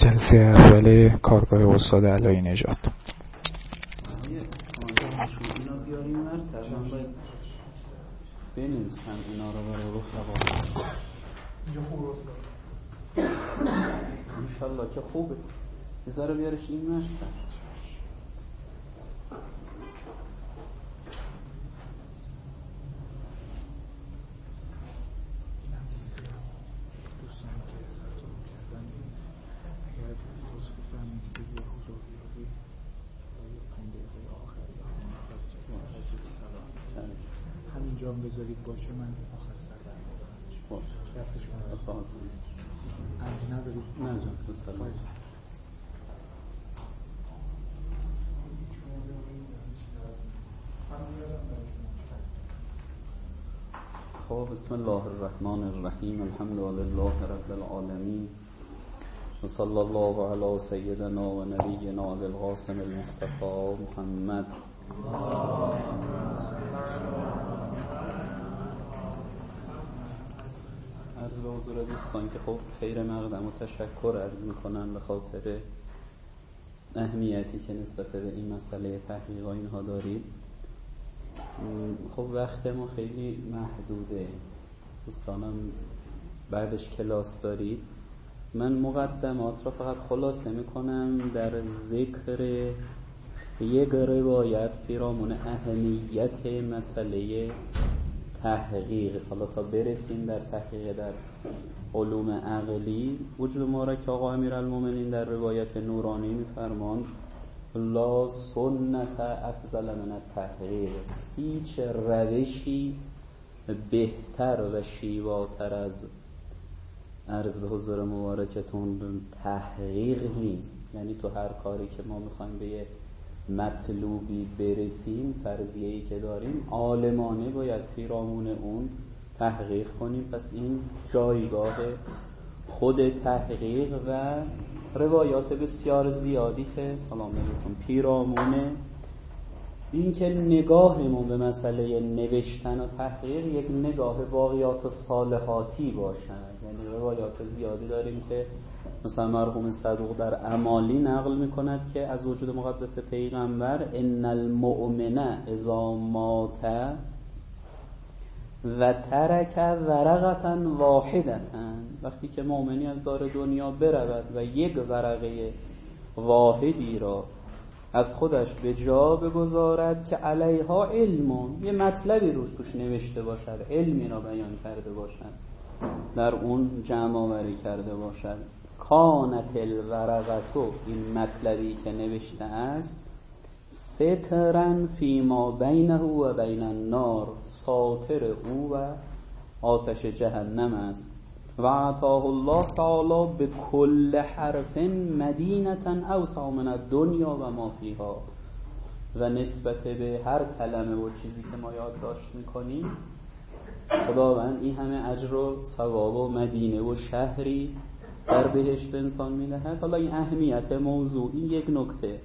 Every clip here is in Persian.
جلسه اول کارگاه استاد علایی نژاد. اینا بیاریم مرتب من باید بنویسم اینا رو برای رفقا. اینجا خوب استاد انشالله که خوبه. بذاره بیارش این مرتب. همینجا هم بذارید باشه من آخر سر در دستش کنم انجی ندارید؟ نه جان بسلام. خب بسم الله الرحمن الرحیم الحمد لله رب العالمین و صلی الله علی سیدنا و نبینا ابی القاسم المصطفى محمد. عرض به حضور دوستان که خب خیر مقدم و تشکر عرض میکنم به خاطر اهمیتی که نسبت به این مسئله تحقیق اینها دارید. خب وقت ما خیلی محدوده، دوستانم بعدش کلاس دارید. من مقدمات را فقط خلاصه میکنم در ذکر یک روایت پیرامون اهمیت مسئله تحقیق. حالا تا برسیم در تحقیق در علوم عقلی، وجود ما را که آقا امیرالمومنین در روایت نورانی میفرماند لا سنت افضل من التحقیق، هیچ روشی بهتر و شیواتر از عرض به حضور مبارکتون تحقیق نیست. یعنی تو هر کاری که ما میخوایم به یه مطلوبی برسیم، فرضیه‌ای که داریم عالمانه باید پیرامون اون تحقیق کنیم. پس این جایگاه خود تحقیق و روایات بسیار زیادی که سلام علیکم پیرامون این که نگاهمون به مسئله نوشتن و تحقیق یک نگاه واقعیات و صالحاتی باشد. یعنی روایات زیادی داریم که مثلا مرحوم صدوق در اعمالی نقل میکند که از وجود مقدس پیغمبر ان المؤمن اذا مات و ترک ورقه واحده، وقتی که مؤمنی از دار دنیا برود و یک ورقه واحدی را از خودش به جا بگذارد که علیها علم، یه مطلبی روش توش نوشته باشد، علمی را بیان کرده باشد، در اون جمع آوری کرده باشد، کانت الورقتو، این مطلبی که نوشته است، سترن فیما بینه و بین النار، ساتر او و آتش جهنم است. و عطاه الله تعالی به کل حرف مدینة اوسع من الدنیا و ما فیها، و نسبت به هر کلمه و چیزی که ما یادداشت میکنیم خداوند این همه اجر و ثواب و مدینه و شهری در بهشت انسان میدهد. حالا این اهمیت موضوع، این یک نکته.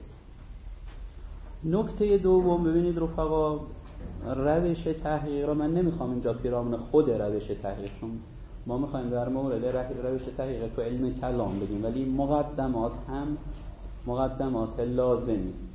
نکته دوم، ببینید رفقا، روش تحقیق را من نمیخوام اینجا پیرامون خود روش تحقیق، چون ما میخوایم در مورد روش تحقیق تو علم کلام بگیم، ولی مقدمات هم مقدمات لازمی است.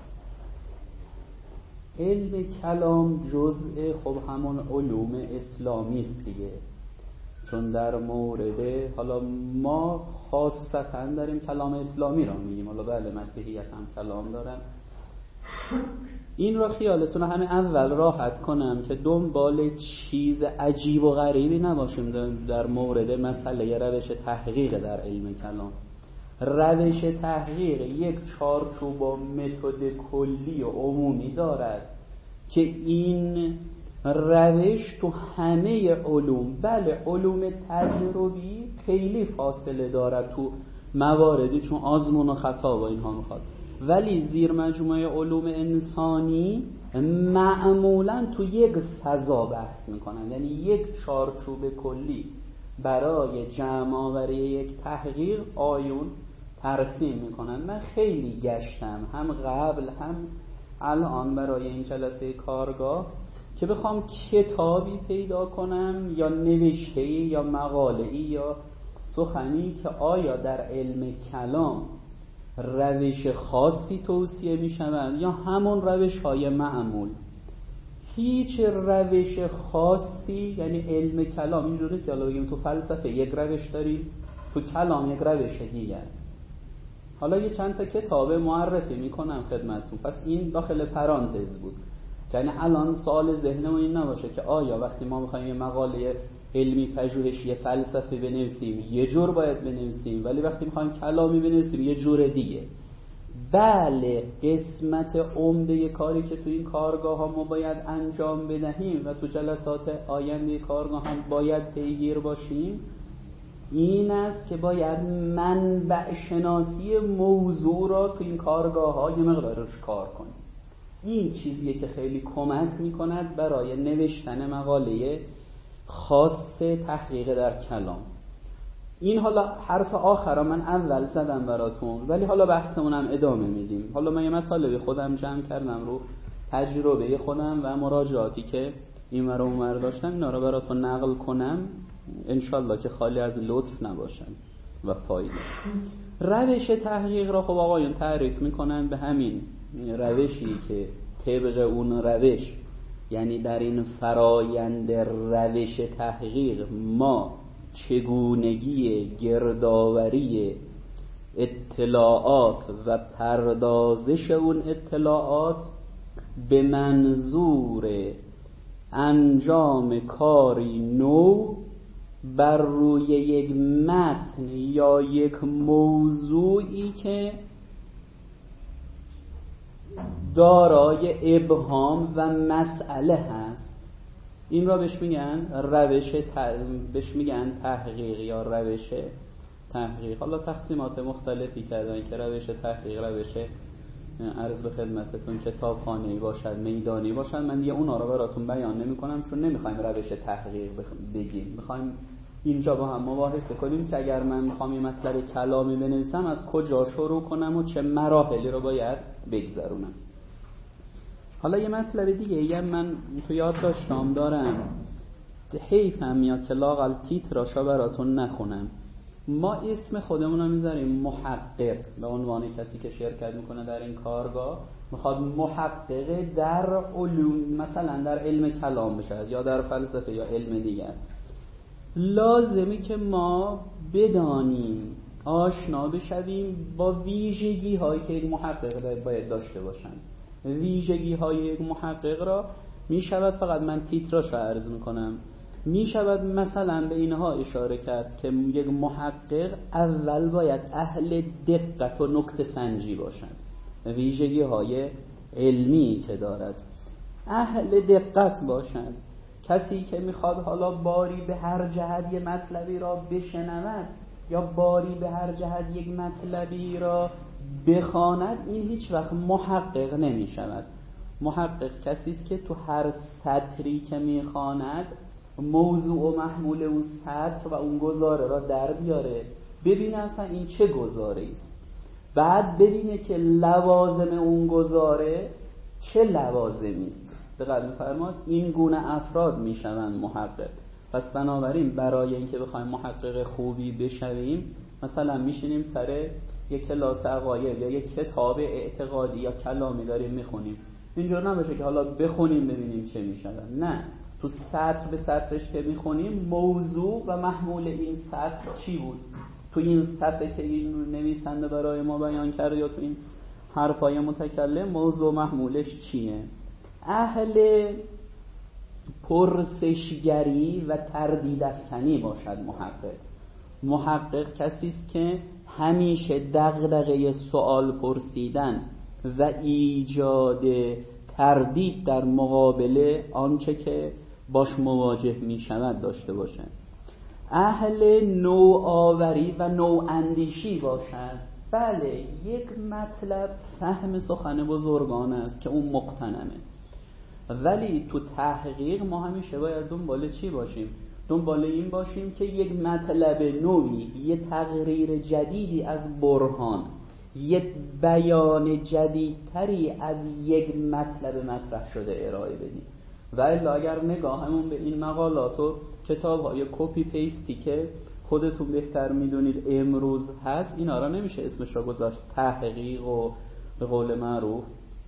علم کلام جزء خب همون علوم اسلامی است دیگه، چون در مورد حالا ما خاصتا داریم کلام اسلامی را میگیم، حالا بله مسیحیت هم کلام دارن. این را خیالتون همه اول راحت کنم که دنبال چیز عجیب و غریبی نباشیم در مورد مسئله روش تحقیق در علم کلام. روش تحقیق یک چارچوب و متد کلی و عمومی دارد که این روش تو همه علوم، بله علوم تجربی خیلی فاصله دارد تو مواردی چون آزمون و خطا و اینها میخواد، ولی زیر مجموعه علوم انسانی معمولا تو یک فضا بحث میکنن، یعنی یک چارچوب کلی برای جمع آوری یک تحقیق آیون ترسیم میکنن. من خیلی گشتم هم قبل هم الان برای این جلسه کارگاه که بخوام کتابی پیدا کنم یا نوشته‌ای یا مقاله‌ای یا سخنی که آیا در علم کلام روش خاصی توصیه می شود یا همون روش های معمول. هیچ روش خاصی، یعنی علم کلام اینجوری نیست که حالا بگیم تو فلسفه یک روش داریم، تو کلام یک روش دیگر. حالا یه چند تا کتاب معرفی میکنم خدمتتون، پس این داخل پرانتز بود، یعنی الان سوال ذهنمون این نباشه که آیا وقتی ما میخوایم یه مقاله علمی پژوهشی فلسفی بنویسیم یه جور باید بنویسیم، ولی وقتی میخوایم کلامی بنویسیم یه جور دیگه. بله، قسمت عمده کاری که تو این کارگاه ها ما باید انجام بدهیم و تو جلسات آینده کارگاه هم باید پیگیر باشیم این است که باید منبع شناسی موضوع را تو این کارگاه ها یه مقدار روش کار کنیم. این چیزیه که خیلی کمک میکند برای نوشتن مقاله خاص تحقیق در کلام. این حالا حرف آخر من اول زدم براتون، ولی حالا بحثمون هم ادامه میدیم. حالا من یه مطالبی خودم جمع کردم رو تجربه خودم و مراجعاتی که این ور اون ور داشتم، اینا رو براتون نقل کنم انشالله که خالی از لطف نباشن و فایده. روش تحقیق را خب آقایون تعریف میکنن به همین روشی که طبق اون روش، یعنی در این فرایند روش تحقیق ما چگونگی گردآوری اطلاعات و پردازش اون اطلاعات به منظور انجام کاری نو بر روی یک متن یا یک موضوعی که دارای ابهام و مسئله هست، این را بهش میگن تحقیق یا روش تحقیق. حالا تقسیمات مختلفی کردن که روش تحقیق روش عرض به خدمتتون کتابخانه‌ای باشد، میدانی باشد. من دیگه اونا رو براتون بیان نمی کنم چون نمیخوایم روش تحقیق بگیم، میخوایم اینجا با هم مباحثه کنیم که اگر من میخوام یه مطلب کلامی بنویسم از کجا شروع کنم و چه مراحلی رو باید بگذرونم. حالا یه مطلب دیگه هم من تو یادداشتام دارم، حیفم میاد که لااقل تیتراشا براتون نخونم. ما اسم خودمون رو میذاریم محقق به عنوان کسی که شرکت میکنه در این کارگاه، میخواد محقق در علوم مثلا در علم کلام بشه یا در فلسفه یا علم دیگر. لازمی که ما بدانیم، آشنا بشویم با ویژگی هایی که یک محقق باید داشته باشن. ویژگی های یک محقق را میشود فقط من تیتراش را عرض میکنم، میشود مثلا به اینها اشاره کرد که یک محقق اول باید اهل دقت و نکته سنجی باشد. ویژگی های علمی که دارد اهل دقت باشد. کسی که میخواد حالا باری به هر جهت یک مطلبی را بشنود یا باری به هر جهت یک مطلبی را بخواند، این هیچ وقت محقق نمی شود. محقق کسی است که تو هر سطری که میخواند موضوع و محمول اون سطر و اون گزاره را در بیاره، ببینه اصلا این چه گزاره است، بعد ببینه که لوازم اون گزاره چه لوازمی است. دقت می‌فرمایید، این گونه افراد میشوند محقق. پس بنابراین برای اینکه بخوایم محقق خوبی بشویم، مثلا میشینیم سر یک کلاس عقاید یا یک کتاب اعتقادی یا کلامی داریم میخونیم، اینجور نباشه که حالا بخونیم ببینیم چه میشود. نه، تو سطر به سطرش که میخونیم موضوع و محمول این سطر چی بود، تو این صفحه که این نویسنده برای ما بیان کرده یا تو این حرفای متکلم موضوع محمولش چیه. اهل پرسشگری و تردید افکنی باشد محقق. محقق کسی است که همیشه دغدغه سوال پرسیدن و ایجاد تردید در مقابل آنچه که باش مواجه می شود داشته باشه. اهل نوآوری و نواندیشی باشد. بله، یک مطلب فهم سخن بزرگان است که اون مقتنمه، ولی تو تحقیق ما همیشه باید دنبال چی باشیم؟ دنبال این باشیم که یک مطلب نوعی، یه تقریر جدیدی از برهان، یک بیان جدیدتری از یک مطلب مطرح شده ارائه بدیم. و الا اگر نگاهمون به این مقالات و کتاب‌های کپی پیستی که خودتون بهتر میدونید امروز هست، اینا را نمیشه اسمش را گذاشت تحقیق و به قول معروف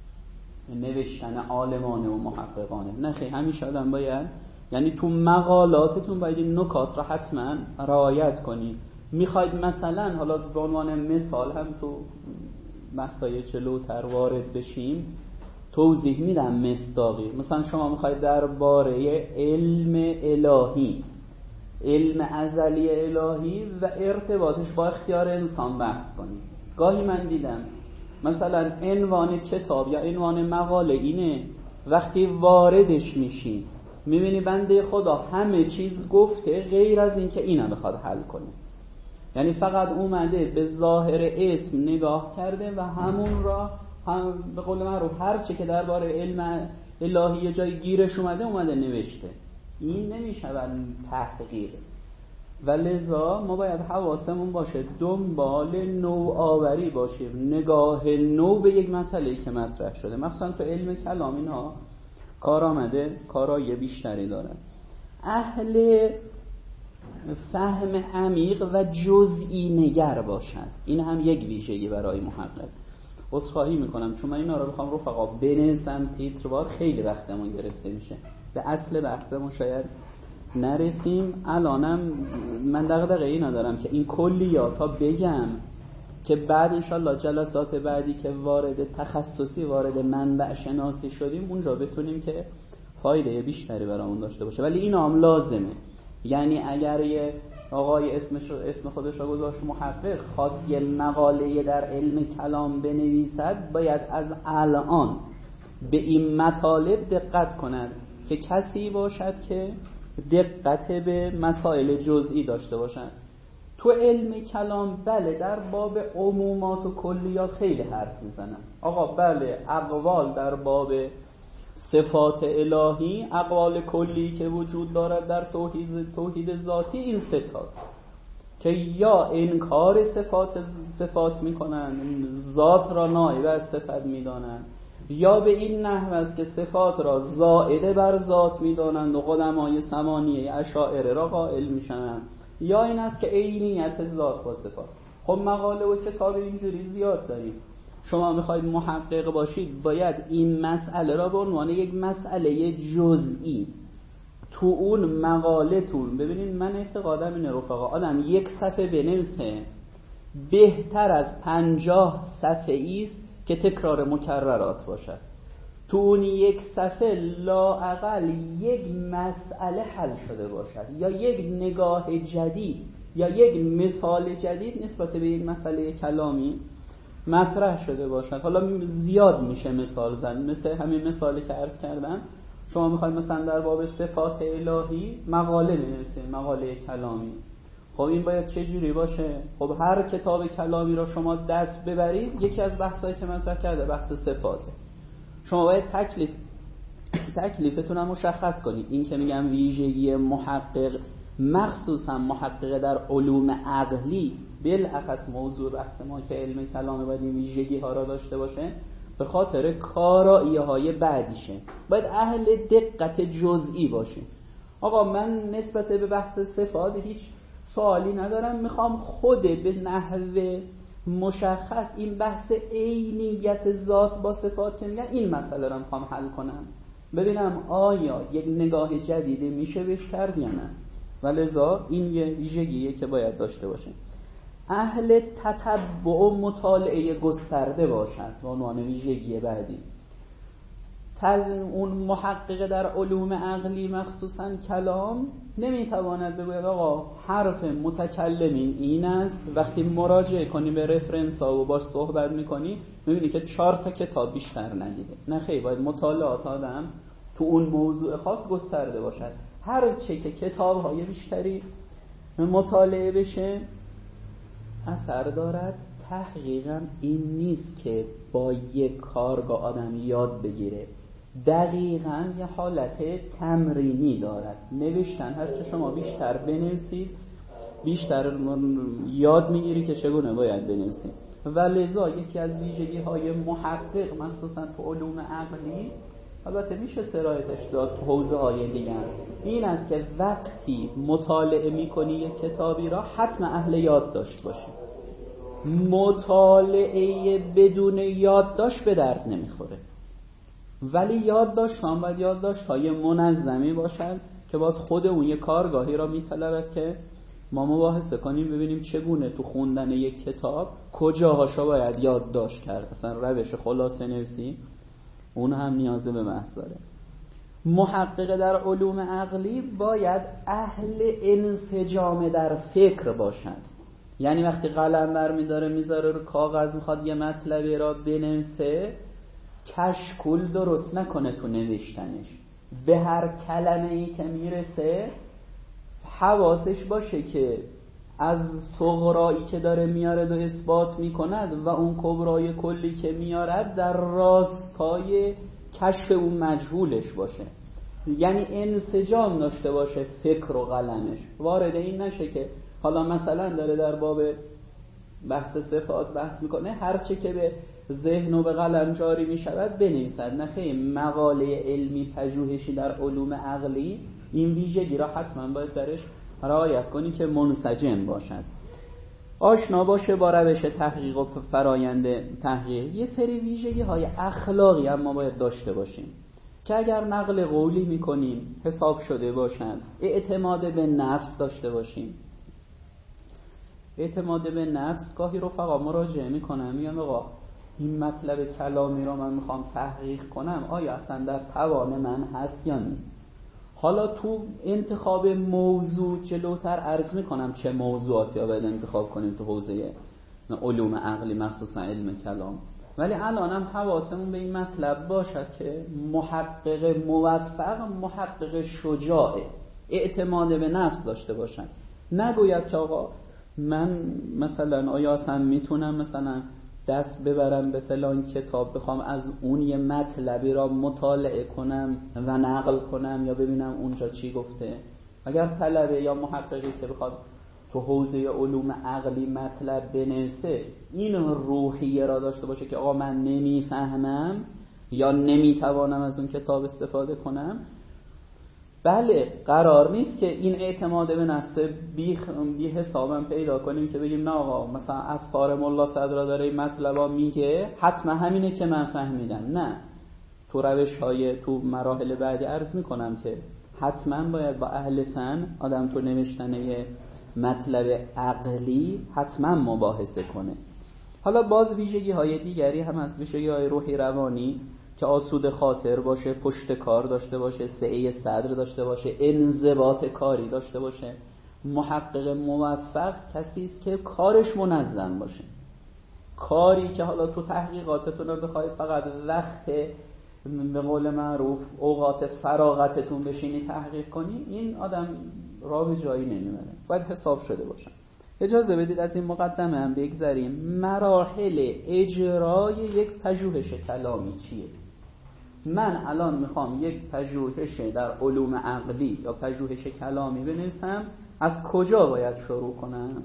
نوشتن عالمانه و محققانه. نه خیلی، همیشه آدم باید، یعنی تو مقالاتتون باید این نکات را حتما رعایت کنید. میخواید مثلا حالا به عنوان مثال هم تو بحثای جلوتر وارد بشیم توضیح میدم مصداقی. مثلا شما میخواید درباره علم الهی، علم ازلی الهی و ارتباطش با اختیار انسان بحث کنید. گاهی من دیدم مثلا عنوان کتاب یا عنوان مقاله اینه، وقتی واردش میشی میبینی بنده خدا همه چیز گفته غیر از این که اینو بخواد حل کنه. یعنی فقط اومده به ظاهر اسم نگاه کرده و همون را هم به قول معروف هر چه که درباره علم الهی یه جای گیرش اومده نوشته. این نمیشه تحقیق. و لذا ما باید حواسمون باشه دنبال نوآوری باشیم، نگاه نو به یک مسئله که مطرح شده. مثلا تو علم کلام اینا کار آمده، کارای بیشتری دارن. اهل فهم عمیق و جزئی نگر باشن، این هم یک ویژگی برای محقق. عذرخواهی میکنم چون من اینا رو بخوام رفقا بنویسم تیتروار خیلی وقتمون گرفته میشه، به اصل بحثمون شاید نرسیم. الانم من دغدغه اینا دارم که این کلیاتا بگم که بعد انشالله جلسات بعدی که وارد تخصصی وارد منبع شناسی شدیم اونجا بتونیم که فایده بیشتری برامون داشته باشه. ولی این هم لازمه، یعنی اگر یه آقای اسم خودش رو گذاشت محقق خاص یه مقاله در علم کلام بنویسد، باید از الان به این مطالب دقت کند که کسی باشد که دقت به مسائل جزئی داشته باشد. تو علم کلام بله در باب عمومات و کلیات خیلی حرف میزنن. آقا بله اقوال در باب صفات الهی، اقوال کلی که وجود دارد در توحید ذاتی این سه تاست که یا انکار صفات میکنن، ذات را نائب از صفت میدانن، یا به این نحو است که صفات را زائده بر ذات میدانند و قدمای ثمانیه اشاعره را قائل میشن، یا این است که عینیت ذات با صفات. خب مقاله و کتاب اینجوری زیاد داریم. شما میخواید محقق باشید باید این مسئله را به عنوان یک مسئله جزئی تو اون مقاله‌تون ببینید. من اعتقادم اینه رفقا، آدم یک صفحه بنویسه بهتر از 50 صفحه‌ای است که تکرار مکررات باشد. تو اون یک صفحه لااقل یک مسئله حل شده باشد یا یک نگاه جدید یا یک مثال جدید نسبت به یک مسئله کلامی مطرح شده باشد. حالا زیاد میشه مثال زد، مثل همین مثالی که عرض کردم. شما میخواید مثلا در باب صفات الهی مقاله بنویسید، مقاله کلامی. خب این باید چه جوری باشه؟ خب هر کتاب کلامی را شما دست ببرید، یکی از بحثایی که مطرح کرده بحث صفاته. شما باید تکلیفتون هم مشخص کنید. این که میگم ویژگی محقق، مخصوصا محقق در علوم عقلی، بالاخص موضوع بحث ما که علم کلام، باید این ویژگی ها را داشته باشه به خاطر کارایی های بعدیشه. باید اهل دقت جزئی باشید. آقا من نسبت به بحث صفات هیچ سوالی ندارم، میخوام خود به نحو مشخص این بحث عینیت ذات با صفات که میگن این مسئله رو میخوام حل کنم، ببینم آیا یک نگاه جدیدی میشه بهش کرد یا نه. ولذا این یه ویژگیه که باید داشته باشه. اهل تتبع و مطالعه گسترده باشد به عنوان ویژگی بعدی. اون محقق در علوم عقلی مخصوصا کلام نمیتواند بگوید آقا حرف متکلمین این است، وقتی مراجعه کنی به رفرنس ها و باش صحبت میکنی میبینی که 4 تا کتاب بیشتر ندیده. نه خیلی، باید مطالعات آدم تو اون موضوع خاص گسترده باشد. هر چه که کتاب های بیشتری مطالعه بشه اثر دارد. تحقیقا این نیست که با یک کارگاه آدم یاد بگیره، دقیقاً یه حالت تمرینی دارد. نوشتن هر چه شما بیشتر بنویسید بیشتر یاد میگیری که چگونه باید بنویسید. و لذا یکی از ویژگی های محقق مخصوصا تو علوم عقلی البته میشه سرایتش داد تو حوزه‌های دیگر. این است که وقتی مطالعه میکنی یک کتابی را حتما اهل یادداشت باشی. مطالعه بدون یادداشت به درد نمیخوره. ولی یادداشت هم باید یادداشت‌های منظمی باشن که باز خود اون یک کارگاهی را میطلبد که ما مباحثه کنیم ببینیم چگونه تو خوندن یک کتاب کجاهاشو باید یادداشت کرد. اصلا روش خلاصه نویسی اون هم نیازه به بحث داره. محقق در علوم عقلی باید اهل انسجام در فکر باشد. یعنی وقتی قلم برمی داره میذاره رو کاغذ میخواد یه مطلبی را بنویسه، کشکول درست نکنه تو نوشتنش. به هر کلمه ای که میرسه حواسش باشه که از صغرایی که داره میارد و اثبات میکند و اون کبرای کلی که میارد در راستای کشف اون مجهولش باشه. یعنی انسجام داشته باشه فکر و قلمش. وارد این نشه که حالا مثلا داره در باب بحث صفات بحث میکنه، هرچه که به ذهن و به قلم جاری میشود بنویسد. نه خیر، مقاله علمی پژوهشی در علوم عقلی این ویژگی را حتما باید درش رعایت کنی که منسجم باشد، آشنا باشه با روش تحقیق و فرایند تحقیق. یه سری ویژگی های اخلاقی هم ما باید داشته باشیم که اگر نقل قولی میکنیم حساب شده باشند. اعتماد به نفس داشته باشیم. اعتماد به نفس گاهی رفقا مراجعه میکنم میگم آقا این مطلب کلامی رو من میخوام تحقیق کنم، آیا اصلا در توان من هست یا نیست؟ حالا تو انتخاب موضوع جلوتر عرض میکنم چه موضوعاتی رو باید انتخاب کنیم تو حوزه علوم عقلی مخصوصا علم کلام. ولی الان هم حواسمون به این مطلب باشد که محقق موفق محقق شجاعه، اعتماد به نفس داشته باشن. نگوید که آقا من مثلا آیا اصلا میتونم مثلا دست ببرم به فلان کتاب بخوام از اون یه مطلبی را مطالعه کنم و نقل کنم یا ببینم اونجا چی گفته. اگر طلبه یا محققی که بخواد تو حوزه علوم عقلی مطلب بنویسه این روحیه را داشته باشه که آقا من نمیفهمم یا نمیتوانم از اون کتاب استفاده کنم، بله قرار نیست که این اعتماد به نفس بی حسابم پیدا کنیم که بگیم نه آقا مثلا اسفار ملا صدرا داره این مطلبا میگه حتما همینه که من فهمیدم. نه، تو روش های تو مراحل بعدی عرض میکنم که حتما باید با اهل فن آدم تو نوشتن یه مطلب عقلی حتما مباحثه کنه. حالا باز ویژگی های دیگری هم از ویژگی های روحی روانی که آسوده خاطر باشه، پشت کار داشته باشه، سعی صدر داشته باشه، انضباط کاری داشته باشه. محقق موفق کسی است که کارش منظم باشه. کاری که حالا تو تحقیقاتتون رو بخواید فقط وقت به قول معروف اوقات فراغتتون بشینی تحقیق کنی، این آدم راه به جایی نمیبره. باید حساب شده باشن. اجازه بدید از این مقدمه هم بگذریم. مراحل اجرای یک پژوهش کلامی چیه؟ من الان میخوام یک پژوهش در علوم عقلی یا پژوهش کلامی بنویسم، از کجا باید شروع کنم؟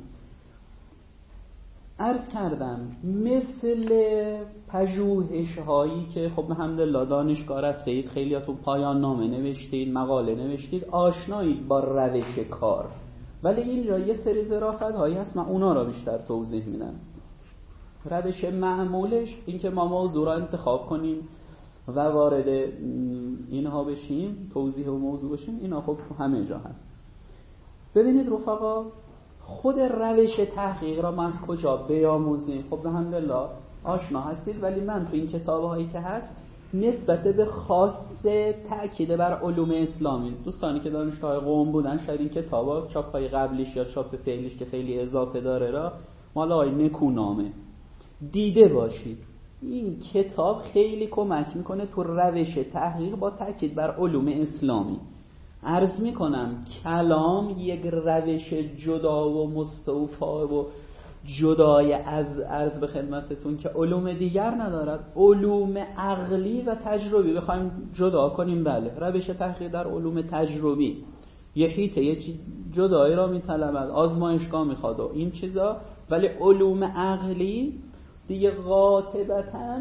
عرض کردم مثل پژوهش هایی که خب الحمدلله دانشگاه رفتید، خیلیاتون پایان نامه نوشتید، مقاله نوشتید، آشنایید با روش کار. ولی اینجا یه سری ظرافت هایی هست، من اونا را بیشتر توضیح میدم. روش معمولش این که ما موضوع را انتخاب کنیم و وارد اینها بشیم، توضیح و موضوع بشیم، اینا خب تو همه جا هست. ببینید رفقا، خود روش تحقیق را ما از کجا بیاموزیم؟ خب الحمدلله آشنا هستید، ولی من تو این کتاب‌هایی که هست نسبت به خاص تأکید بر علوم اسلامی، دوستانی که دانشگاه قم بودن شاید این کتابا چاپ‌های قبلیش یا چاپ فعلیش که خیلی اضافه داره را مال آقای نکونامه دیده باشید. این کتاب خیلی کمک میکنه تو روش تحقیق با تأکید بر علوم اسلامی. عرض میکنم کلام یک روش جدا و مستوفا و جدای از عرض به خدمتتون که علوم دیگر ندارد. علوم عقلی و تجربی بخوایم جدا کنیم، بله روش تحقیق در علوم تجربی یه حیطه یه جدایی را میطلبد، آزمایشگاه میخواد و این چیزا، ولی علوم عقلی دیگه قاطبتاً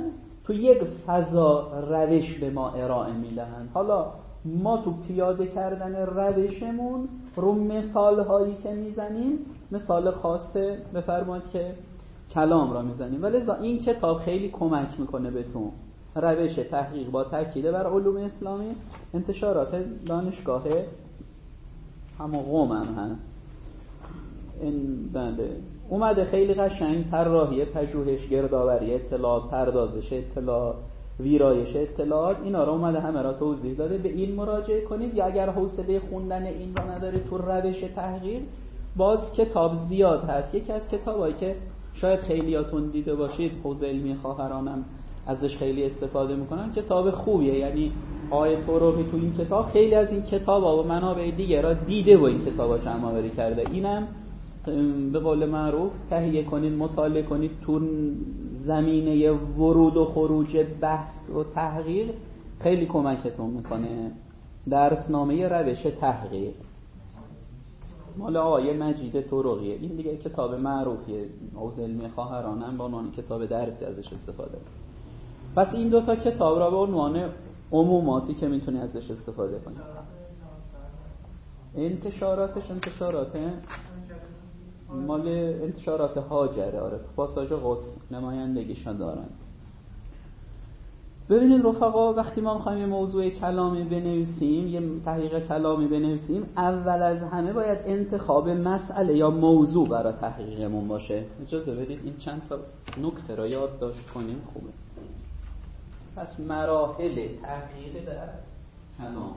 تو یک فضا روش به ما ارائه میدهند. حالا ما تو پیاده کردن روشمون رو مثال هایی که میزنیم مثال خاصه بفرمایید که کلام را میزنیم، ولی این کتاب خیلی کمک میکنه بهتون. روش تحقیق با تاکید بر علوم اسلامی، انتشارات دانشگاه همون قم هم هست. این بله اومده خیلی قشنگ طراحی پژوهش، گردآوری اطلاعات، پردازش اطلاعات، ویرایش اطلاعات، اینا رو اومده همه را توضیح داده. به این مراجعه کنید. یا اگر حوصله خوندن این را ندارید تو روش تحقیق، باز کتاب زیاد هست. یکی از کتابایی که شاید خیلیاتون دیده باشید، حوزه علمی خواهرانم ازش خیلی استفاده میکنن، کتاب خوبیه. یعنی آیه طرقی تو این کتاب خیلی از این کتابا و منابع دیگه را دیده و این کتابا جمع آوری کرده. اینم به قول معروف تهیه کنید، مطالعه کنید. تو زمینه ورود و خروج بحث و تحقیق خیلی کمکتون میکنه. درسنامه روش تحقیق مال آقای مجید طرقیه. این دیگه کتاب معروفیه، حوزه علمی خواهرانم با عنوان کتاب درسی ازش استفاده. پس این دوتا کتاب را به عنوان عموماتی که میتونی ازش استفاده کنی. انتشاراتش انتشاراته مال انتشارات هاجره. آره پاساژ قدس نمایندگیشون دارن. ببینید رفقا، وقتی ما میخوایم یه موضوع کلامی بنویسیم، یه تحقیق کلامی بنویسیم، اول از همه باید انتخاب مسئله یا موضوع برای تحقیقمون باشه. اجازه بدید این چند تا نکته را یادداشت کنیم. خوبه. پس مراحل تحقیق در کلام.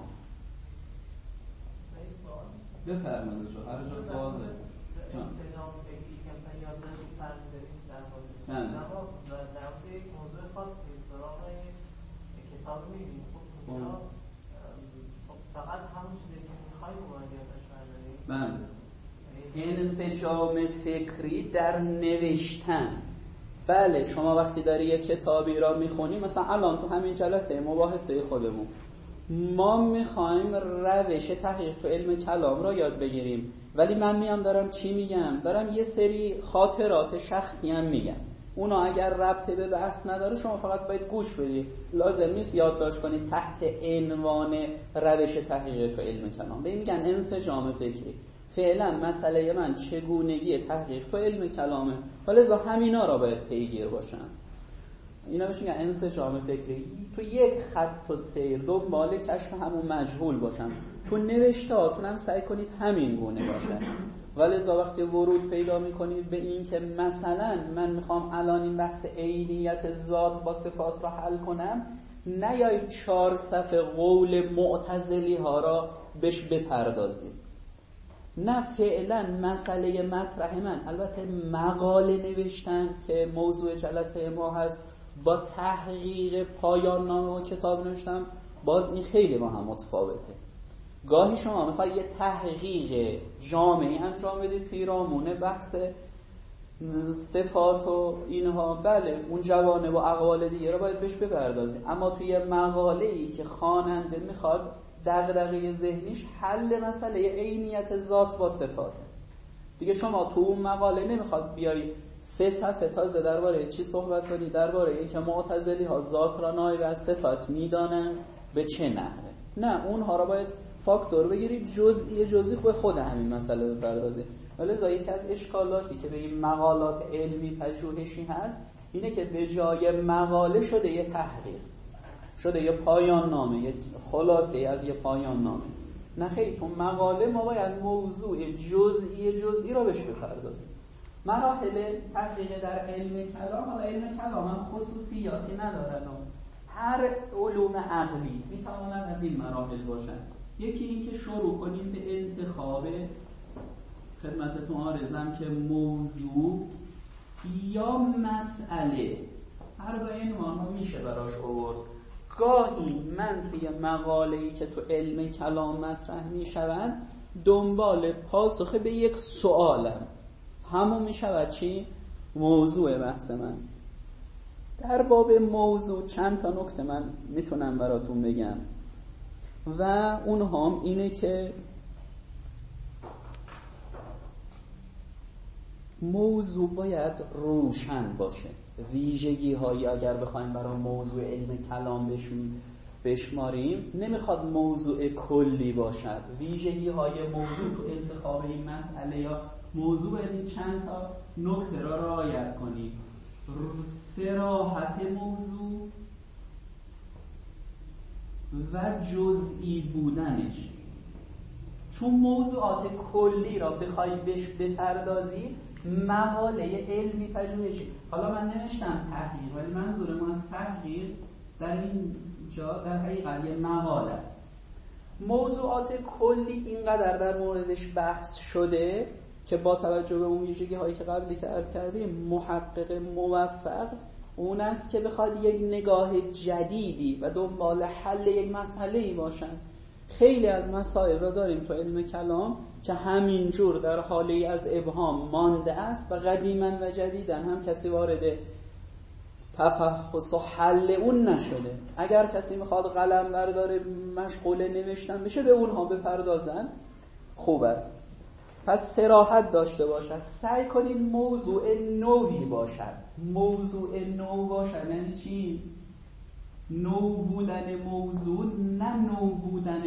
بفرمایید شما هر جا سوال دارید. استدلال فکری که مثلا یادداشتی فرض داریم در مورد یک موضوع خاصی سراغ کتاب می‌بینیم. خب اونجا فقط همون چیزی که می‌خوایم رو یادداشت برداریم. بله. انسجام فکری در نوشتن. بله شما وقتی داری یک کتابی را میخونی، مثلا الان تو همین جلسه مباحثه خودمون ما میخوایم روش تحقیق تو علم کلام را یاد بگیریم، ولی من میام دارم چی میگم؟ دارم یه سری خاطرات شخصی هم میگم. اونا اگر ربط به بحث نداره شما فقط باید گوش بدید. لازم نیست یادداشت کنید تحت عنوان روش تحقیق تو علم کلام. به این میگن انسجام فکری. فعلا مسئله من چگونگی تحقیق تو علم کلامه، ولذا همینا را باید پیگیر باشم. اینا بهش میگن انسجام فکری. تو یک خط و سیر دنبال کشف همون مجهول باشم. تو نوشته هاتونم سعی کنید همین گونه باشه. ولذا وقتی ورود پیدا میکنید به این که مثلا من میخوام الان این بحث عینیت ذات با صفات را حل کنم، نیایید 4 صفحه قول معتزلی ها را بهش بپردازید. نه، فعلا مسئله مطرح من، البته مقاله نوشتن که موضوع جلسه ما هست با تحقیق پایان نامه و کتاب نوشتم، باز این خیلی با هم متفاوته. گاهی شما مثلا یه تحقیق جامعی انجام بدید پیرامون بحث صفات و اینها، بله اون جوانب و اقوال دیگه رو باید بهش بپردازید، اما توی مقاله‌ای که خواننده میخواد دغدغه ذهنیش حل مسئله عینیت ذات با صفاته دیگه، شما تو اون مقاله نمیخواد بیای 3 صفحه تازه درباره چی صحبت کنی؟ درباره اینکه معتزلی ها ذات را نایب از صفات میدانن به چه نحوه. نه، اونها را باید فاکتور بگیرید، جزئی به خود همین مسئله بپردازید. ولی یکی از اشکالاتی که به این مقالات علمی پژوهشی هست اینه که به جای مقاله شده یه تحقیق، شده یه پایان نامه، یه خلاصه از یه پایان نامه. نه خیلی، تو مقاله ما باید موضوع جزئی را بهش بپردازیم. مراحل تحقیق در علم کلام، حالا علم کلام هم خصوصیاتی ندارن، هر علوم عقلی میتوانند از این مراحل باشن. یکی این که شروع کنیم به انتخاب، خدمتتون عرضم که موضوع یا مسئله، هر دو عنوان ها میشه براش آورد. گاهی من توی مقاله‌ای که تو علم کلام مطرح میشوند دنبال پاسخ به یک سوالم، همون میشود چی؟ موضوع بحث من. در باب موضوع چند تا نکته من میتونم براتون بگم و اونهام اینه که موضوع باید روشن باشه. ویژگی هایی اگر بخوایم برای موضوع علم کلام بشماریم، نمیخواد موضوع کلی باشد. ویژگی های موضوع تو انتخاب این مسئله یا موضوع باید چند تا نکته را رعایت کنید. صراحت موضوع و جزئی بودنش. چون موضوعات کلی را بخوای بهش بپردازی مقاله علمی پژوهشی. حالا من نوشتم تحقیق، ولی منظور ما از تحقیق در این جا در حقیقت یه مقاله است. موضوعات کلی اینقدر در موردش بحث شده که با توجه به اون ویژگی هایی که قبلی که عرض کردیم، محقق موفق اون است که بخواد یک نگاه جدیدی و دنبال حل یک مسئله‌ای باشن. خیلی از مسائل را داریم تو علم کلام که همینجور در حالی از ابهام مانده است و قدیما و جدیدا هم کسی وارد تفحص و حل اون نشده. اگر کسی میخواد قلم برداره مشغول نوشتن بشه به اونها بپردازن، خوب است. پس صراحت داشته باشد. سعی کنید موضوع نوعی باشد. موضوع نو باشد یعنی چی؟ نو بودن موضوع، نه نو بودن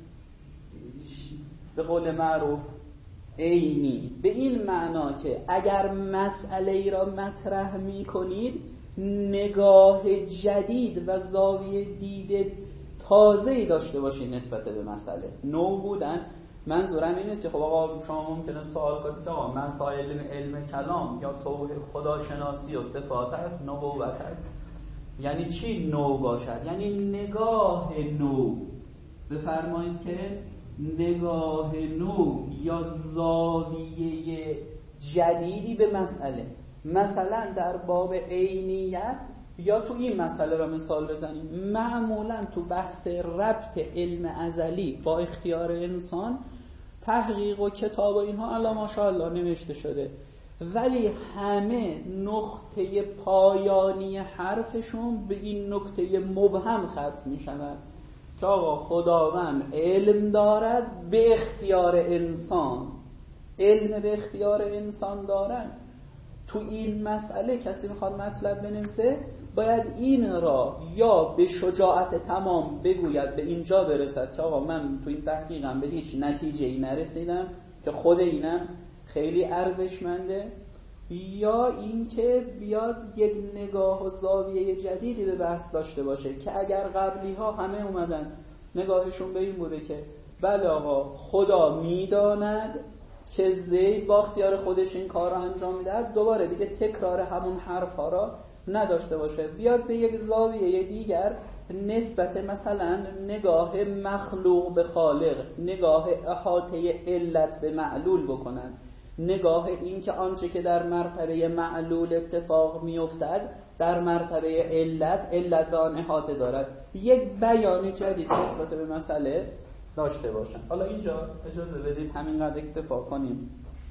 به قول معروف عینی، به این معنا که اگر مسئله ای را مطرح می کنید نگاه جدید و زاویه دید تازه‌ای داشته باشید نسبت به مسئله. نو بودن منظورم این نیست که خب آقا شما ممکنه سوال کنید که آقا مسائل علم کلام یا توحید خداشناسی و صفات است، نبوت است، یعنی چی نو باشد؟ یعنی نگاه نو. بفرمایید که نگاه نو یا زاویه جدیدی به مسئله. مثلا در باب عینیت یا تو این مسئله را مثال بزنیم، معمولا تو بحث ربط علم ازلی با اختیار انسان تحقیق و کتاب و اینها الا ماشاءالله نوشته شده، ولی همه نقطه پایانی حرفشون به این نکته مبهم ختم می شود که آقا خداوند علم دارد به اختیار انسان. علم به اختیار انسان دارد. تو این مسئله کسی میخواد مطلب بنویسه باید این را یا به شجاعت تمام بگوید، به اینجا برسد که آقا من تو این تحقیقم به هیچ نتیجه‌ای نرسیدم که خود اینم خیلی ارزشمنده، یا اینکه بیاد یک نگاه و زاویه جدیدی به بحث داشته باشه که اگر قبلی ها همه اومدن نگاهشون به این بوده که بله آقا خدا میداند که زید با اختیار خودش این کار را انجام میدهد، دوباره دیگه تکرار همون حرف ها را نداشته باشه، بیاد به یک زاویه دیگر نسبت مثلا نگاه مخلوق به خالق، نگاه احاطه علت به معلول بکنن، نگاه این که آنچه که در مرتبه معلول اتفاق میافتد در مرتبه علت به آن احاطه دارد، یک بیان جدید نسبت به مسئله داشته باشن. حالا اینجا اجازه بدید همینقدر اکتفا کنیم.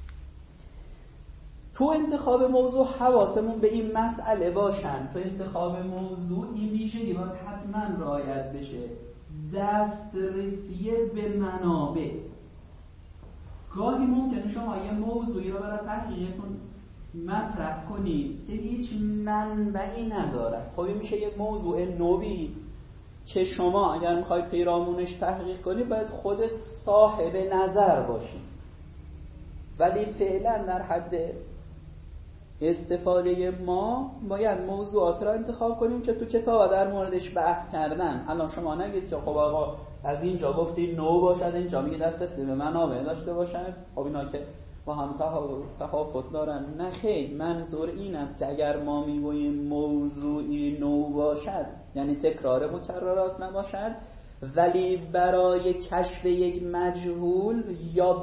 تو انتخاب موضوع حواسمون به این مسئله باشن. تو انتخاب موضوع این ویژگی باید حتما رعایت بشه. دسترسی به منابع. گاهی ممکنه شما یه موضوعی رو برای تحقیقتون مطرح کنید که هیچ منبعی ندارد. خب این میشه یه موضوع نوی که شما اگر میخوای پیرامونش تحقیق کنی باید خودت صاحب نظر باشی، ولی فعلا در حد استفاده ما باید موضوعات را انتخاب کنیم که تو کتاب در موردش بحث کردن. الان شما نگید که خب آقا از اینجا گفتی نو باشد، اینجا میگه دسترسی به منابع داشته باشد، خب اینا که با هم تفاوت دارن. نه خیر، منظور این است که اگر ما میگوییم موضوعی نو باشد یعنی تکرار مکررات نباشد، ولی برای کشف یک مجهول یا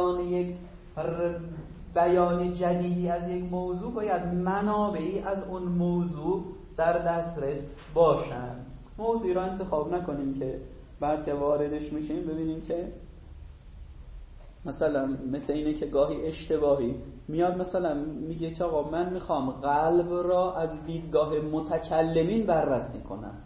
بیان جدیدی از یک موضوع باید منابعی از اون موضوع در دسترس باشند. موضوعی را انتخاب نکنیم که بعد که واردش میشیم ببینیم که مثلا مثل اینه که گاهی اشتباهی میاد مثلا میگه که آقا من میخوام قلب را از دیدگاه متکلمین بررسی کنم.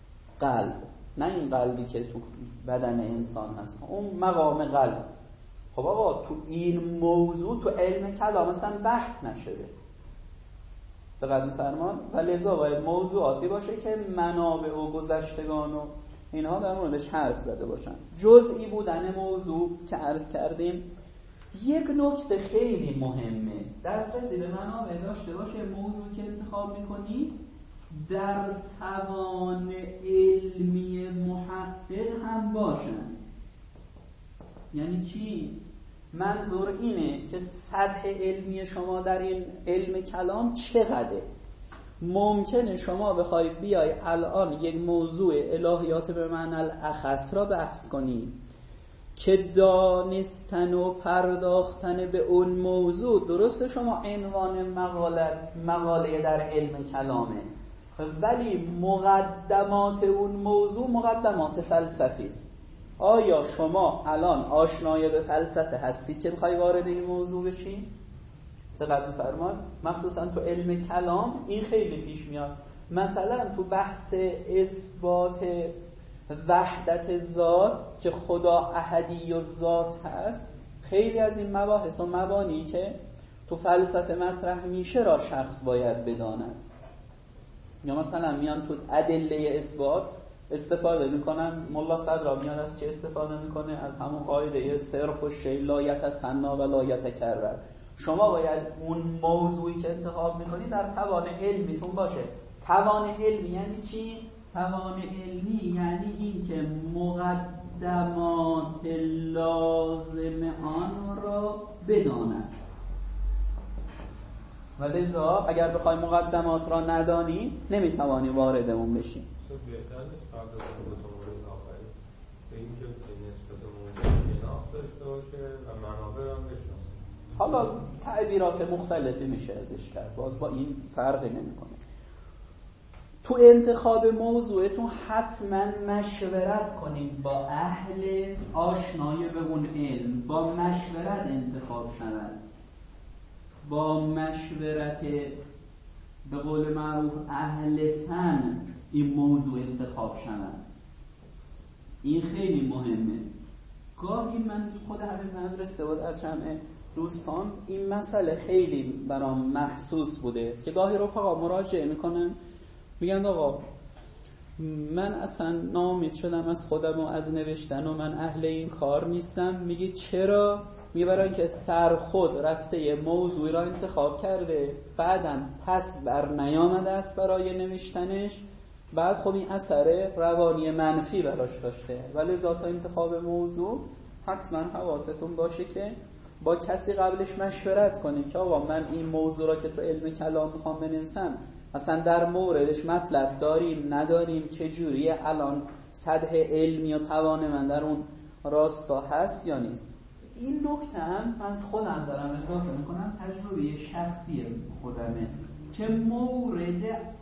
قلب، نه این قلبی که تو بدن انسان هست، اون مقام قلب. خب آقا تو این موضوع تو علم کلام اصلا بحث نشده، دقت می‌فرمان، و لذا باید موضوعاتی باشه که منابع و گذشتگان و اینها در موردش حرف زده باشن. جزئی بودن موضوع که عرض کردیم. یک نکته خیلی مهمه، دسترسی به منابع داشته باشه موضوع که انتخاب می‌کنی در توان علمی محقق هم باشن. یعنی چی؟ منظور اینه که سطح علمی شما در این علم کلام چقدره. ممکنه شما بخوای بیای الان یک موضوع الهیات به معنی الاخص را بحث کنی که دانستن و پرداختن به اون موضوع، درسته شما عنوان مقاله در علم کلامه، ولی مقدمات اون موضوع مقدمات فلسفی است. آیا شما الان آشنای به فلسفه هستید که بخوای وارد این موضوع بشین؟ دقت می‌فرمایید، مخصوصا تو علم کلام این خیلی پیش میاد. مثلا تو بحث اثبات وحدت ذات که خدا احدی و ذات هست، خیلی از این مباحث و مبانی که تو فلسفه مطرح میشه را شخص باید بداند. یا مثلا میان تو ادله اثبات استفاده میکنن، ملا صدرا میاد از چه استفاده میکنه؟ از همون قاعده صرف و شی لا یتسنا و لا یتکرر. شما باید اون موضوعی که انتخاب میکنی در توان علمیتون باشه. توان علمی یعنی چی؟ توان علمی یعنی این که مقدمات لازم آن را بداند. و لذا اگر بخوای مقدمات را ندانی نمیتوانی وارد اون بشی. بهتر نیست فرد از اون دوتا مورد آخری به این که نسبت موضوع شناخت داشته باشه و منابع هم بشناسه. حالا تعبیرات مختلفی میشه ازش کرد، باز با این فرقی نمیکنه. تو انتخاب موضوعتون حتما مشورت کنید با اهل آشنای به اون علم، با مشورت انتخاب شود، با مشورت به قول معروف اهل فن این موضوع انتخاب شود. این خیلی مهمه. گاهی من خود همین مدرسه و در جمع دوستان این مسئله خیلی برام محسوس بوده که گاهی رفقا مراجعه میکنن میگن آقا من اصلا ناامید شدم از خودم و از نوشتن و من اهل این کار نیستم. میگی چرا؟ میبرن که سر خود رفته یه موضوعی را انتخاب کرده، بعدم پس بر نیامده است برای نوشتنش، بعد خب این اثر روانی منفی براش داشته. ولی ذات انتخاب موضوع حتما حواستون باشه که با کسی قبلش مشورت کنید که آقا من این موضوع را که تو علم کلام میخوام بنویسم اصلا در موردش مطلب داریم نداریم، چه جوریه، الان سطح علمی و توان من در اون راستا هست یا نیست. این نکته هم از خودم دارم اضافه میکنم، تجربه شخصی خودمه که مورد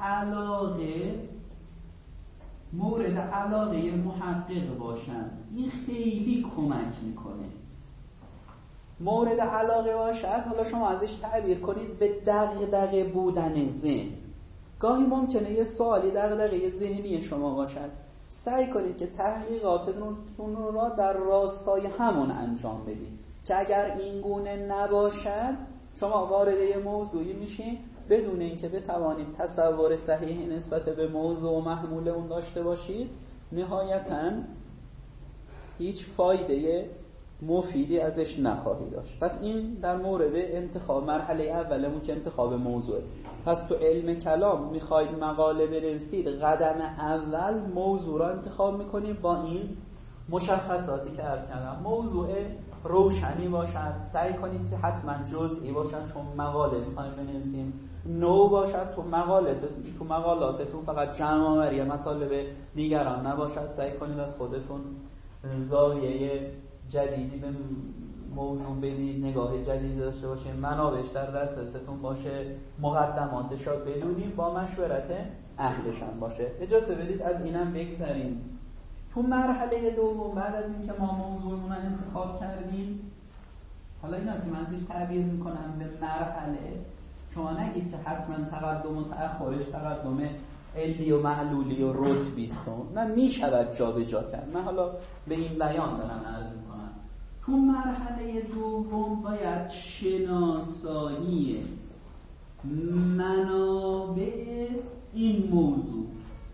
علاقه محقق باشن. این خیلی کمک میکنه. مورد علاقه باشد، حالا شما ازش تعبیر کنید به دغدغه بودن ذهن. گاهی ممکنه یه سوالی دغدغه ذهنی شما باشد، سعی کنید که تحقیقاتتون را در راستای همون انجام بدید که اگر این گونه نباشد شما وارد یه موضوعی میشین بدون اینکه بتوانید تصور صحیحی نسبت به موضوع و محمول اون داشته باشید، نهایتاً هیچ فایده مفیدی ازش نخواهی داشت. پس این در مورد انتخاب مرحله اولمون که انتخاب موضوعه. پس تو علم کلام میخواید مقاله بنویسید، قدم اول موضوع را انتخاب میکنید با این مشخصاتی که عرض کردم. موضوع روشنی باشد، سعی کنید که حتما جزئی باشد چون مقاله میخوایم بنویسیم. نو باشد تو مقالاتتون فقط جمع‌آوری مطالب دیگران نباشد، سعی کنید از خودتون زاویه جدیدی به موضوع بدید، نگاه جدیدی داشته باشید، منابعش در دسترستون باشه، مقدماتش رو بدونید، با مشورت اهلشان باشه. اجازه بدید از اینم بگذریم. تو مرحله دوم بعد از اینکه ما موضوعمون رو انتخاب کردیم، حالا اینا که من ازش تعبیر میکنم به مرحله، شما نگید که حتما تقدم و تأخرش تقدم علی و معلولی و رتبی است، نه، میشود جا به جا کرد. من حالا به این بیان دارم عرض میکنم. تو مرحله دوم باید شناسایی منابع این موضوع.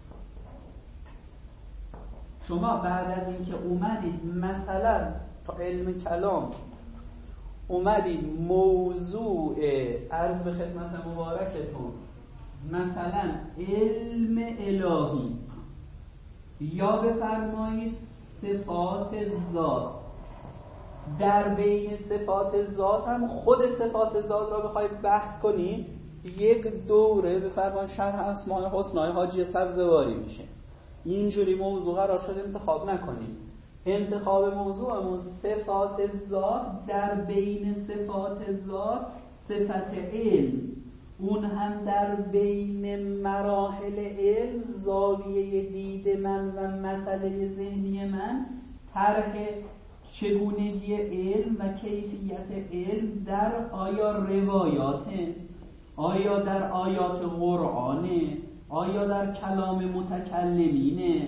شما بعد از اینکه اومدید مثلا تا علم کلام اومدید موضوع عرض به خدمت مبارکتون مثلا علم الهی یا بفرمایید صفات ذات، در بین صفات ذات هم خود صفات ذات را بخواید بحث کنید، یک دوره بفرمایید شرح اسماء الحسنی حاجی سبزواری میشه. اینجوری موضوع قرار شده انتخاب نکنید. انتخاب موضوعمون صفات ذات، در بین صفات ذات صفت علم، اون هم در بین مراحل علم زاویه دید من و مسئله ذهنی من، طرح چگونگی علم و کیفیت علم در آیا روایاته، آیا در آیات قرآنه، آیا در کلام متکلمینه،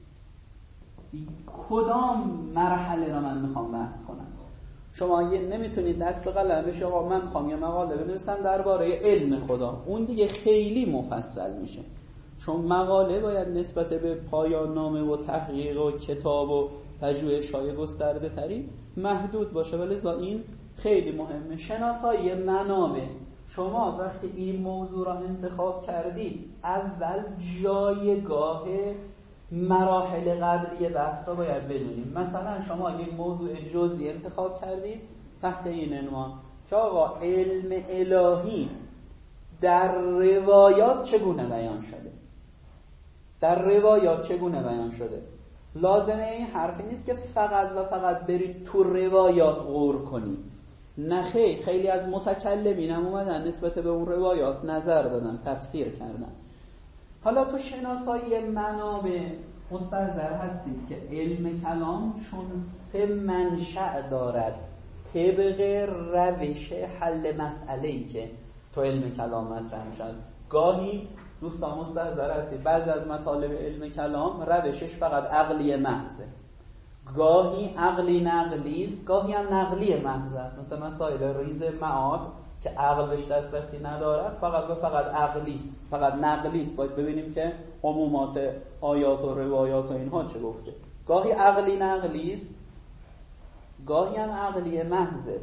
کدام مرحله را من میخوام بحث کنم. شما نمیتونید دست به قلم بشه آقا من میخوام یه مقاله بنویسم درباره علم خدا، اون دیگه خیلی مفصل میشه، چون مقاله باید نسبت به پایان نامه و تحقیق و کتاب و پژوهش‌های گسترده تری محدود باشه. ولی این خیلی مهمه. شناسایی منابع. شما وقتی این موضوع را انتخاب کردید، اول جایگاه مراحل قبلی بحث را باید بدونیم. مثلا شما یک موضوع جزئی انتخاب کردید تحت این عنوان که آقا علم الهی در روایات چگونه بیان شده، در روایات چگونه بیان شده. لازمه این حرفی نیست که فقط و فقط برید تو روایات غور کنید. نه خیلی از متکلمین هم اومدن نسبت به اون روایات نظر دادن، تفسیر کردن. حالا تو شناسایی منابع مستحضر هستید که علم کلام چون 3 منشأ دارد طبق روش حل مسئله‌ای که تو علم کلام مطرح میشن. گاهی دوستان مستحضر هستید بعضی از مطالب علم کلام روشش فقط عقلی محضه، گاهی عقلی نقلی است، گاهی هم نقلی محض است. مثلا مسائل ریز معاد که عقل بهش دسترسی نداره فقط و فقط عقلی است، فقط نقلی است. باید ببینیم که عمومات آیات و روایات و اینها چه گفته. گاهی عقلی نقلی است، گاهی هم عقلی محضه.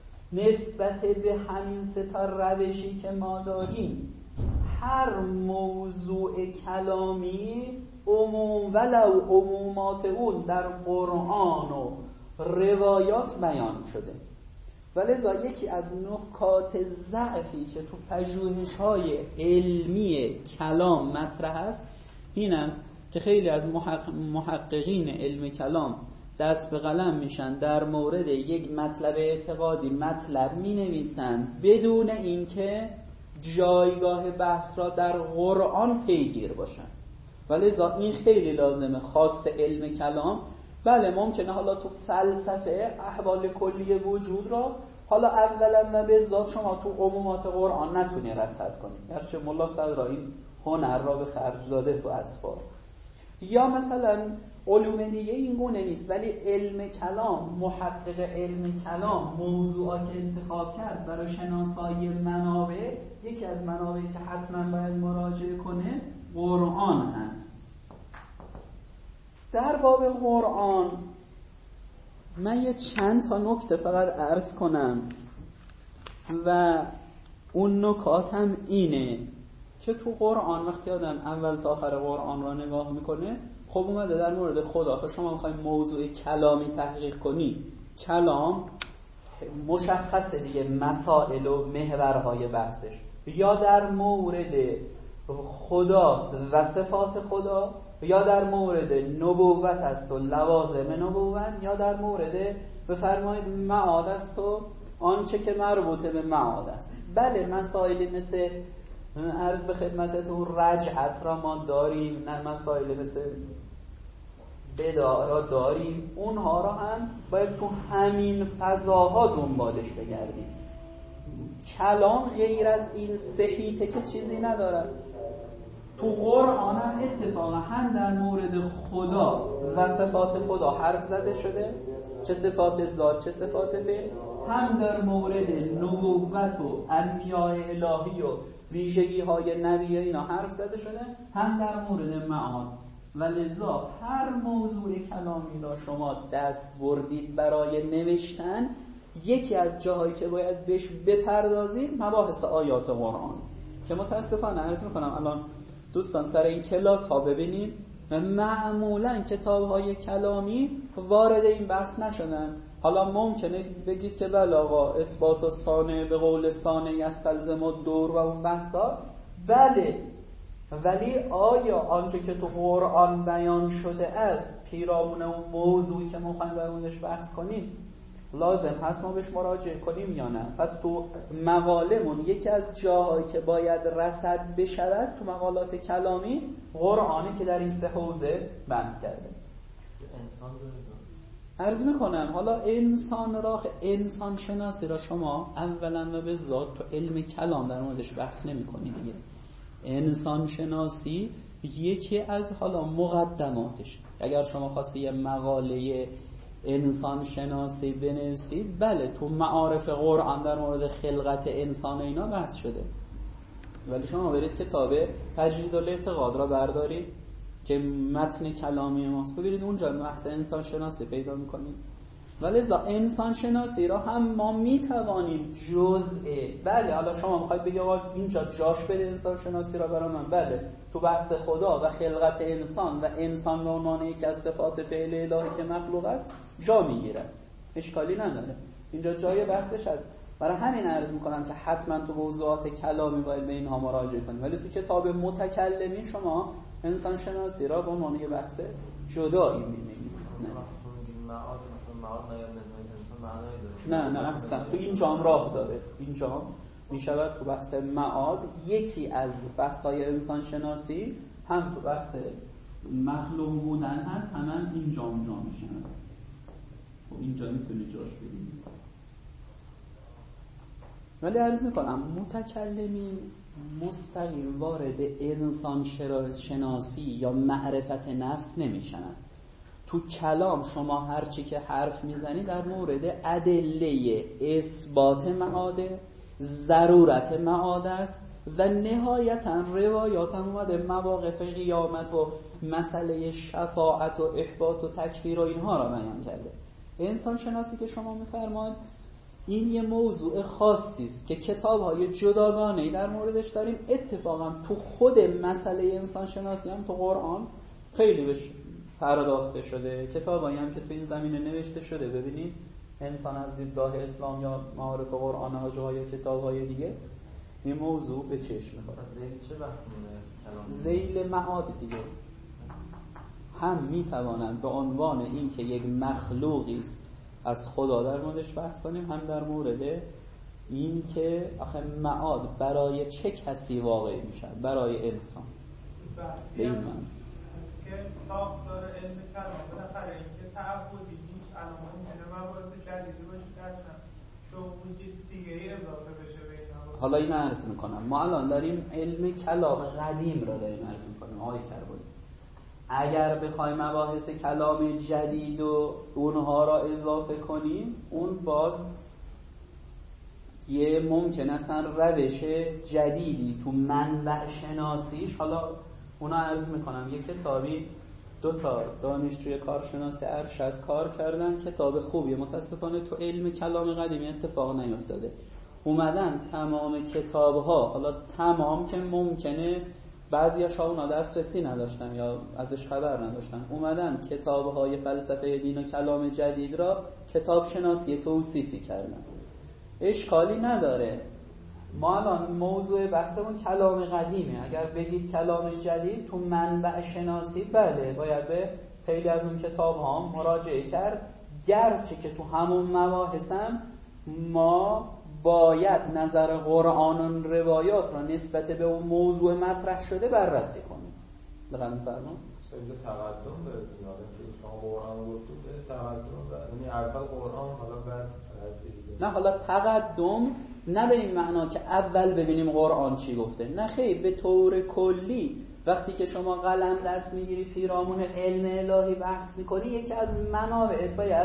نسبت به همین 3 روشی که ما داریم، هر موضوع کلامی ولو عمومات اون در قرآن و روایات بیان شده. ولذا یکی از نکات ضعفی که تو پژوهش‌های علمی کلام مطرح است این است که خیلی از محققین علم کلام دست به قلم میشن در مورد یک مطلب اعتقادی مطلب مینویسن بدون اینکه جایگاه بحث را در قرآن پیگیر باشن. ولذا این خیلی لازمه خاص علم کلام. بله ممکنه حالا تو فلسفه احوال کلی وجود را حالا اولا و به ذات شما تو عمومات قرآن نتونی رصد کنی، گرچه ملا صدرا این هنر را به خرج داده تو اسفار. یا مثلا علوم دیگه این گونه نیست، ولی علم کلام، محقق علم کلام موضوعات که انتخاب کرد برای شناسایی منابع، یکی از منابعی که حتما باید مراجعه کنه قرآن هست. در باب قرآن من یه چند تا نکته فقط عرض کنم و اون نکات هم اینه که تو قرآن وقتی آدم اول تا آخر قرآن را نگاه میکنه، خب اومده در مورد خدا. خب شما میخواید موضوع کلامی تحقیق کنی، کلام مشخصه دیگه مسائل و محورهای بحثش، یا در مورد خداست و صفات خدا، یا در مورد نبوت است و لوازم نبوت، یا در مورد بفرمایید معاد است و آنچه که مربوط به معاد است. بله مسائلی مثل عرض به خدمتتون رجعت را ما داریم، نه مسائل مثل بدعا را داریم، اونها را هم باید تو همین فضاها دنبالش بگردیم. کلام غیر از این صحیحه که چیزی ندارد. تو قرآن هم اتفاقا هم در مورد خدا و صفات خدا حرف زده شده، چه صفات ذات چه صفات فعل، هم در مورد نبوت و انبیاء الهی و ویژگی های نبی اینا حرف زده شده، هم در مورد معاد. و لذا هر موضوع کلامی را شما دست بردید برای نوشتن، یکی از جاهایی که باید بهش بپردازید مباحث آیات قرآن، که متاسفانه عرض میکنم الان دوستان سر این کلاس ها ببینید معمولا کتاب های کلامی وارد این بحث نشدن. حالا ممکنه بگید که بله آقا اثبات و صانع به قول صانع یستلزم الدور و اون بحثا، بله، ولی آیا آنچه که تو قرآن بیان شده است پیرامون اون موضوعی که ما می‌خوایم در موردش بحث کنیم لازم هست ما بهش مراجعه کنیم یا نه؟ پس تو مقالمون یکی از جاهایی که باید رصد بشود تو مقالات کلامی قرآنی که در این سه حوزه بحث کرده. عرض میکنم حالا انسان شناسی را شما اولا و به ذات تو علم کلام در موردش بحث نمی کنید دیگه. انسان شناسی یکی از حالا مقدماتش. اگر شما خواستی یه مقاله انسان شناسی بنویسید، بله تو معارف قرآن در مورد خلقت انسان اینا بحث شده، ولی شما برید کتاب تجرید الاعتقاد را بردارید که متن کلامی ماست، ببینید اونجا بحث انسان شناسی پیدا میکنید. ولی انسان شناسی را هم ما میتوانیم جزء، بله حالا شما میخواید بگید آقا اینجا جاش بده انسان شناسی را برای من، بله تو بحث خدا و خلقت انسان و انسان به عنوان یکی از صفات فعل الهی که مخلوق است جا میگیرد، اشکالی نداره، اینجا جای بحثش است. برای همین عرض میکنم که حتما تو موضوعات کلامی باید به اینها مراجعه کنید، ولی تو کتاب متکلمین شما انسان شناسی را به عنوان یک بحث جدایی می‌بینید. نه احسن، تو این جام راه داره، این جام میشود تو بحث معاد یکی از بحث‌های انسان شناسی هم تو بحث مخلوق بودن هست، هم این جام میشن. خب اینجا میتونی جاش بدید. ولی عرض میکنم متکلمین مستقیم وارد انسان شناسی یا معرفت نفس نمیشن. تو کلام شما هرچی که حرف میزنی در مورد ادله اثبات معاد، ضرورت معاد است و نهایتا روایات هم اومده مواقف قیامت و مسئله شفاعت و احباط و تکفیر و اینها را بیان کرده. انسان شناسی که شما میفرمایید این یه موضوع خاصی است که کتاب‌های جداگانه‌ای در موردش داریم. اتفاقا تو خود مسئله انسان شناسی هم تو قرآن خیلی بهش پرداخته شده، کتابایی هم که تو این زمینه نوشته شده. ببینید انسان از دیدگاه اسلام یا معارف قرآن ها یا کتاب‌های دیگه این موضوع به چشم می‌خوره. چه بحثی ذیل معاد دیگه هم میتوانند به عنوان این که یک مخلوقی است از خدا در موردش بحث کنیم، هم در مورد این که آخه معاد برای چه کسی واقع میشه، برای انسان. به این معنی که ساختار علم کلام بالاخره اینکه تعبدی نیست، الان ممکنه مباحث جدیدی باشه که اصلا شعور دیگه اضافه بشه به این. حالا این عرض میکنم ما الان داریم علم کلام قدیم را داریم عرض میکنیم آقای کربازی. اگر بخوایم مباحث کلام جدید و اونها را اضافه کنیم، اون باز یه ممکن اصلا روش جدیدی تو منبع شناسیش. حالا اونا عرض میکنم یه کتابی 2 تا دانشجوی کارشناس ارشد کار کردن، کتاب خوبیه، متاسفانه تو علم کلام قدیمی اتفاق نیفتاده. اومدن تمام کتاب‌ها، حالا تمام که ممکنه بعضی‌هاش اونا دسترسی نداشتن یا ازش خبر نداشتن، اومدن کتاب‌های فلسفه دین و کلام جدید را کتاب شناسی توصیفی کردن. اشکالی نداره، ما الان موضوع بحثمون کلام قدیمه. اگر بگید کلام جدید تو منبع شناسی، بله باید به خیلی از اون کتاب‌ها مراجعه کرد، گرچه که تو همون مباحثم ما باید نظر قرآن و روایات را نسبت به اون موضوع مطرح شده بررسی کنیم. دقیقا می‌فرمایید؟ اینجا تقدم به میاد که شما قرآن گفتید تقدم، یعنی اول قرآن حالا بعد نه، حالا تقدم نه به این معنا که اول ببینیم قرآن چی گفته، نه خیر، به طور کلی وقتی که شما قلم دست میگیری پیرامون علم الهی بحث میکنی، یکی از منابع باید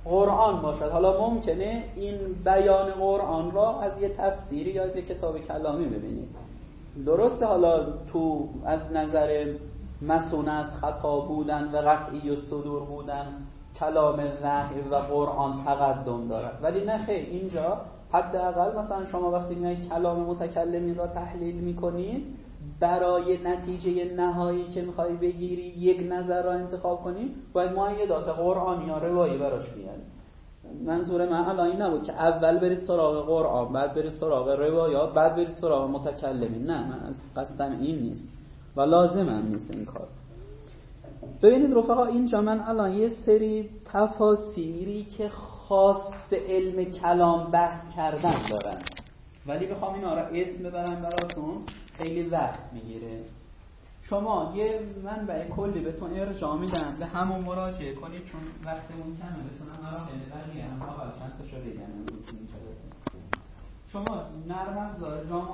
قرآن باشد. حالا ممکنه این بیان قرآن را از یه تفسیری یا از یه کتاب کلامی ببینید. درسته حالا تو از نظر مسئول از خطا بودن و قطعی و صدور بودن کلام وحی و قرآن تقدم دارد، ولی نه خیر، اینجا حداقل مثلا شما وقتی میایید کلام متکلمین را تحلیل میکنید، برای نتیجه نهایی که میخوای بگیری یک نظر را انتخاب کنی، باید مؤیدات قرآنی یا روایی براش بیاری. منظور من الان این نبود که اول برید سراغ قرآن، بعد برید سراغ روایات، بعد برید سراغ متکلمین. نه، من از قصدم این نیست و لازم هم نیست این کار. ببینید رفقا، اینجا من الان یه سری تفاسیری که خاص علم کلام بحث کردن دارن، ولی بخوام اینا را اسم ببرم براتون خیلی وقت میگیره. شما یه منبع کلی بهتون ارجاع میدم، به همون مراجعه کنید چون وقتمون کمه، بتونم مراحل بقیه هم اول چند تا شو بگم. شما نرم افزار